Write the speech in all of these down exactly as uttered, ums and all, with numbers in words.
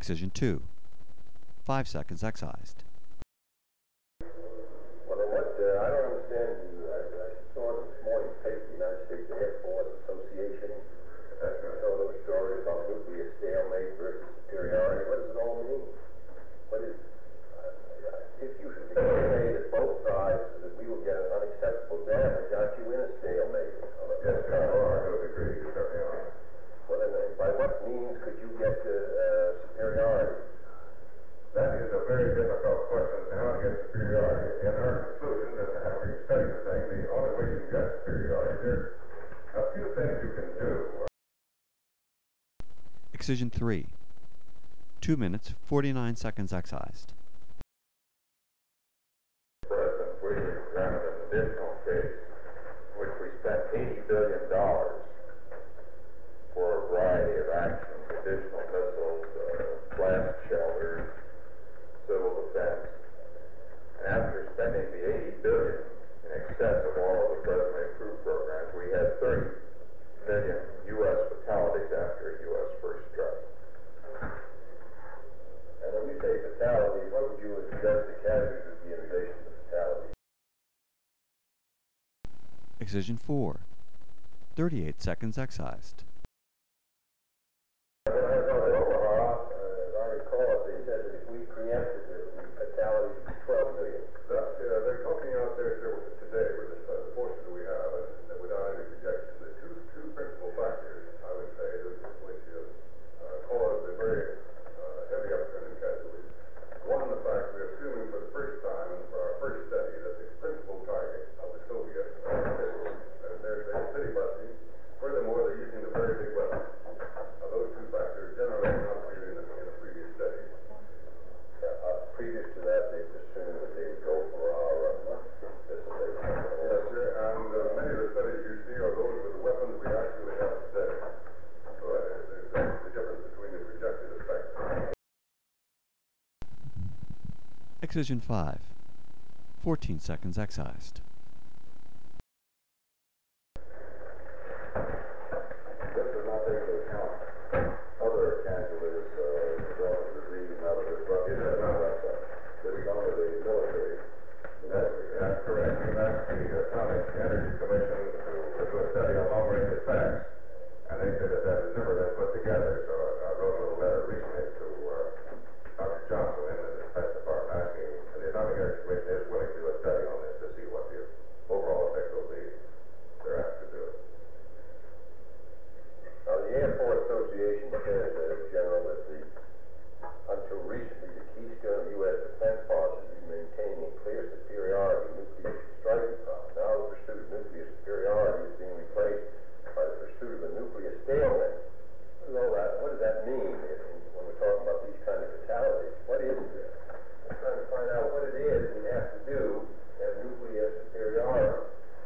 Excision two. Five seconds excised. Well, then what, uh, I don't understand you. I, I saw this morning's paper, the United States Air Force Association. That's going to tell those stories about nuclear stalemate versus superiority. What does it all mean? What is, uh, if you should be saying that both sides, that we will get an unacceptable damage, aren't you in a stalemate? Yes, sir. Oh, I would agree. You certainly are. Well, then, uh, by what means could you get to uh, superiority? That is a very difficult question as to how to get superiority. In our conclusion, and having studied the thing, the only way you can get superiority, there are a few things you can do. Excision three. two minutes, forty-nine seconds excised. President, we examined an additional case in which we spent eighty billion dollars for a variety of actions, additional missiles, uh, blast shelters, civil defense. And after spending the eighty billion dollars in excess of all of the presently approved programs, we had thirty million U S fatalities after a U S first strike. And when you say fatalities, what would you adjust the casualties would be in relation to fatalities? Excision four. thirty-eight seconds excised. When I was on the Omaha, uh, as I recall, they said that if we preempted it, the fatalities would be twelve million. That, uh, they're talking out there today with the uh, forces that we have, and without any projection. The two, two principal factors, I would say, which uh, cause the very uh, heavy upturn in casualties. One, the fact we're assuming for the first time, and for our first study, that the principal target of the Soviets are missiles. And they're, they're city busting. Furthermore, they're using the very big weapons. Now, those two factors generally are not clear in the, in the previous study. Uh, uh, previous to that, they assumed that they would go for our uh, missile base. Yes, sir, and uh, many of the studies you see are those with the weapons we actually have today. So that is, that's the difference between the projected effect. Excision five. fourteen seconds excised. This does not take into account other casualties, uh, result of disease and other disruptions. It does not. This is only the military. That's, that's correct. We've asked the Atomic Energy Commission to, to do a study on long-range effects, and they said that that has never been put together. So I, I wrote a little letter recently to uh, Doctor Johnson in the Defense Department asking, and the Atomic Energy Commission is willing to do a study on this to see what the overall effect will be. They're asked to do it. Now, the Air Force Association says, uh, General, that the, until recently, the keystone of U S defense policy has been maintaining a clear superiority in nuclear striking power. Now, the pursuit of nuclear superiority is being replaced by the pursuit of a nuclear stalemate. What does all that, what does that mean if, when we're talking about these kind of fatalities? What is it? I'm trying to find out what it is we have to do to have nuclear superiority.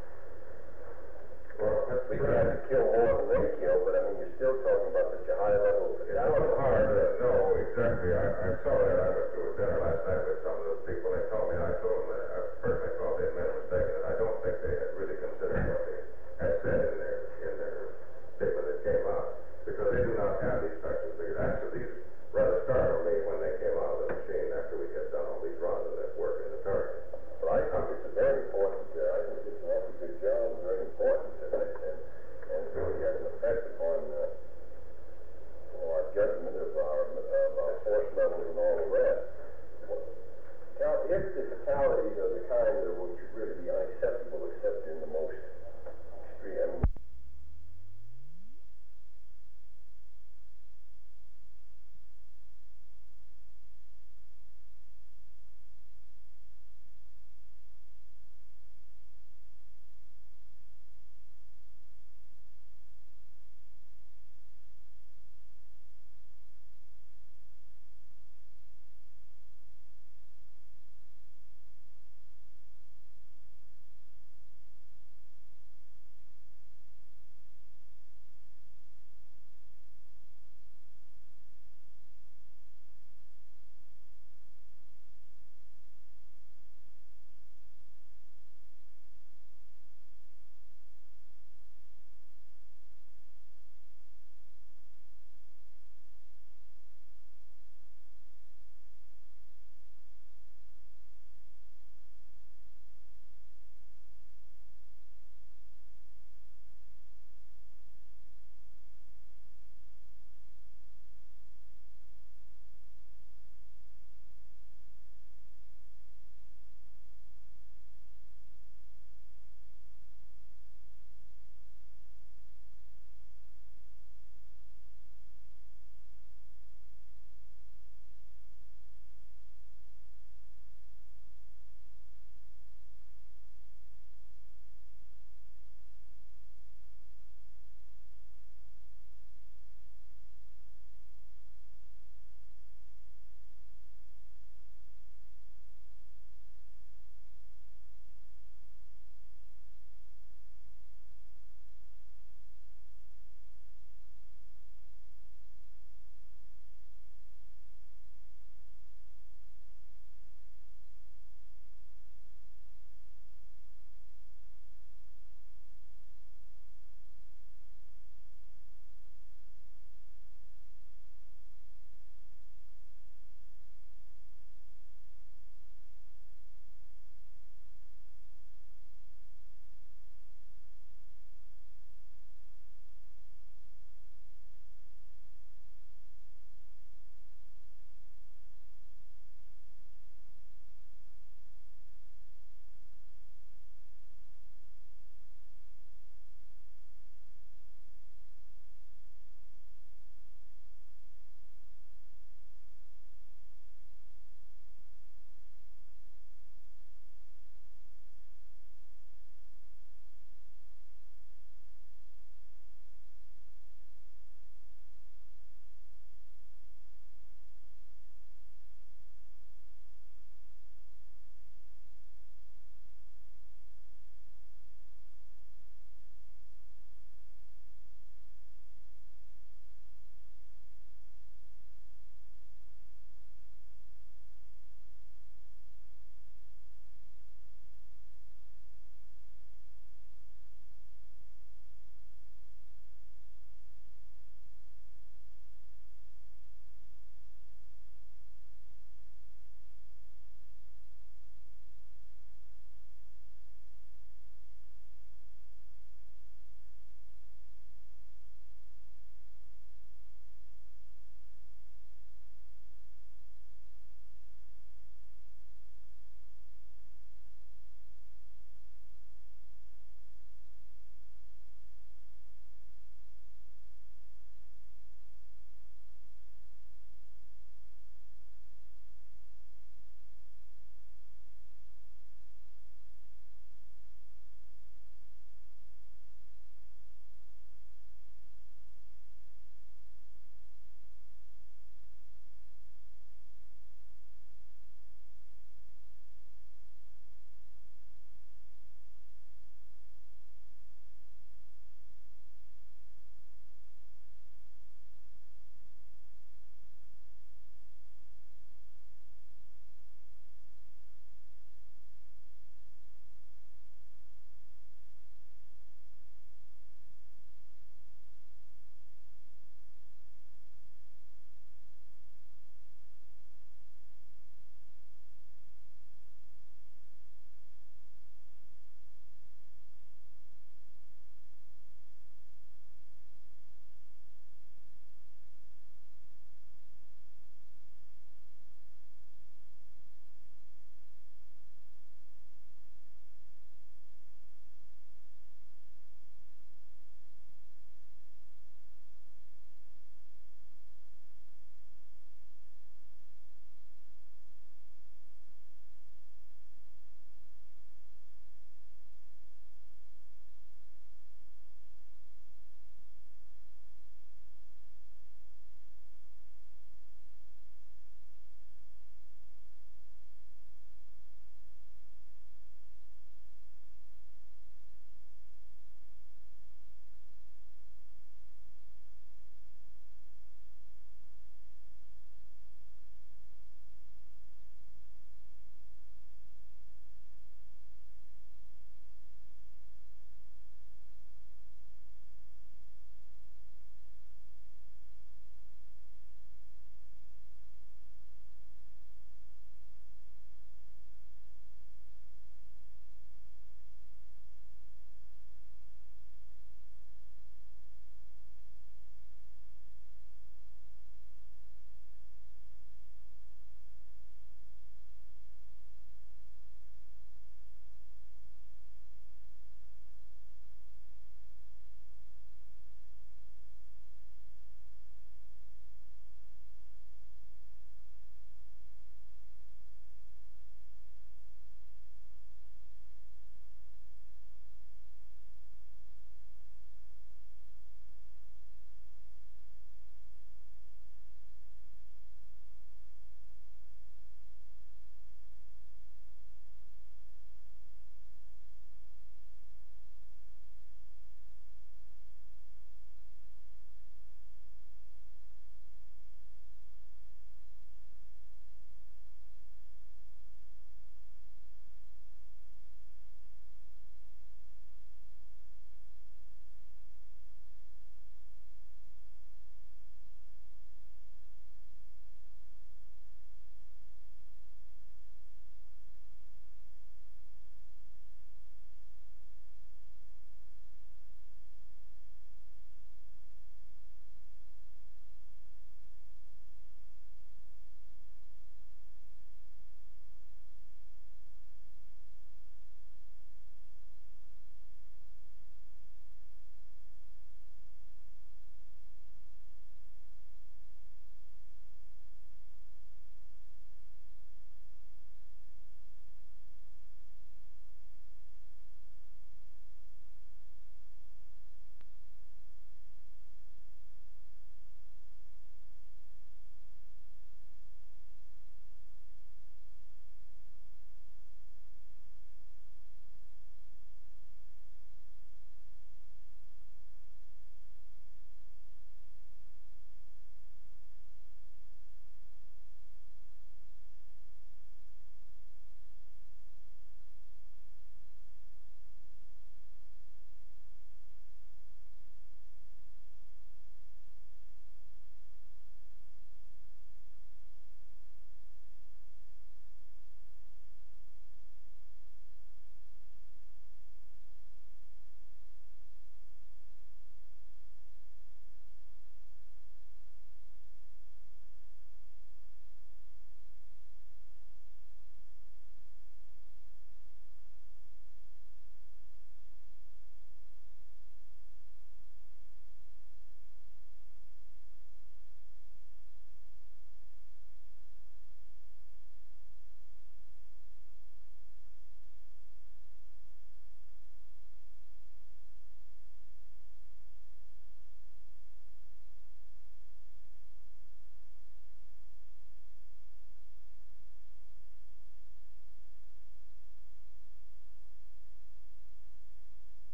Well, that's We can have to kill more than they kill, but I mean, you're still talking about such a high level of It's a little hard fatality. to know exactly. I, I saw that. I went to a dinner last night with some of those people. They told me, and I told them that I personally thought they had made a mistake, and I don't think they had really considered what they had said in their in their statement that came out, because they do not have these factors figured. Actually, these rather startled me when they came out of the machine after we had done all these runs of that work in the target. But I think it's a very important, uh, I think it's an awfully good job, and very important, and, and, and it really has an effect upon, uh, you know, our judgment of our, of our force levels and all the rest. Now, if the fatalities are the kind that would really be unacceptable, except in the most extreme, I mean,